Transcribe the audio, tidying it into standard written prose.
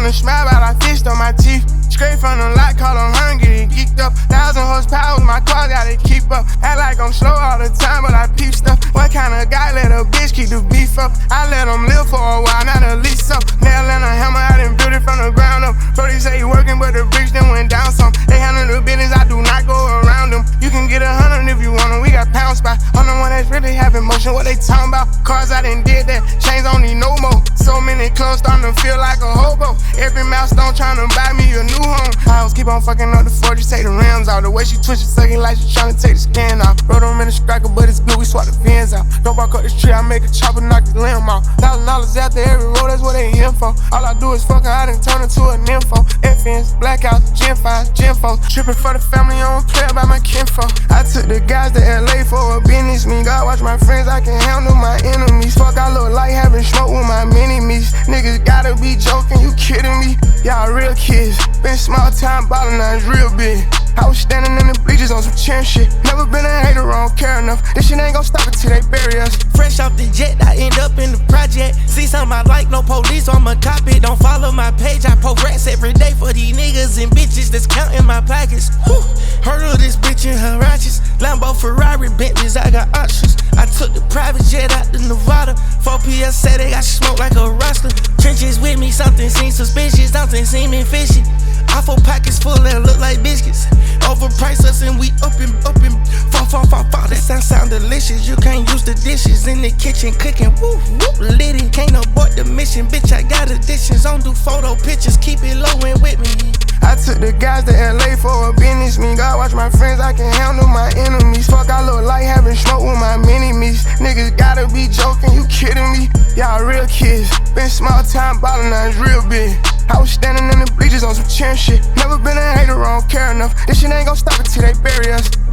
wanna smile, but I fished on my teeth. Straight from the lot, call them hungry and geeked up. 1,000 horsepower, my car gotta keep up. Act like I'm slow all the time, but I peep stuff. What kind of guy let a bitch keep the beef up? I let them live for a while, not a lease up. Nail and a hammer, I done built it from the ground up. Brody say he working, but the bricks then went down some. They handle the business, I do not go around them. You can get 100 if you want them, we got pound spots. I'm the one that's really having motion, what they talking about? Cars I done did that, chains don't need no more. So many clothes starting to feel like a hobo. Every milestone trying to buy me a new home. I was keep on fucking up the 40, take the rims out. The way she twitch it, sucking like she trying to take the skin off. Rode them in the striker, but it's good, we swap the fins out. Don't walk up this tree, I make a chopper, knock his limb off. $1,000 after every road, that's what they in for. All I do is fuck her, I done turn her to a nympho. FNs, blackouts, Gen 5s, Gen 4s. Tripping for the family, I don't play about my kinfolk. I took the guys to LA for a business meet. God watch my friends, I can handle my enemies. Fuck, I look like having smoke with my mini-me's. Niggas gotta be joking, you kidding me? Y'all real kids, been small time ballin', now it's real big. I was standing in the bleachers on some chin shit. Never been a hater, I don't care enough. This shit ain't gon' stop until they bury us. Fresh off the jet, I end up in the project. See something I like, no police, I'ma cop it. Don't follow my page, I post rats every day for these niggas and bitches that's counting my pockets. Whew. Heard of this bitch in her righteous. Lambo, Ferrari, Bentleys, I got options. I took the private jet out to Nevada. 4 PS said they got smoke like a roster. Trenches with me, something seems suspicious, something seeming fishy. Awful pockets full that look like biscuits. Overpriced us and we up and fall. That sound delicious. You can't use the dishes in the kitchen cooking. Woo, whoop, litty. Can't abort the mission, bitch. I got additions. Don't do photo pictures. Keep it low and with me. I took the guys to LA for a business meet. God watch my friends, I can handle my enemies. Fuck, I look like having smoke with my mini-me's. Niggas gotta be joking, you kidding me? Y'all real kids, been small time ballin', now it's real big. I was standing in the bleachers on some chin shit. Never been a hater, I don't care enough. This shit ain't gon' stop until they bury us.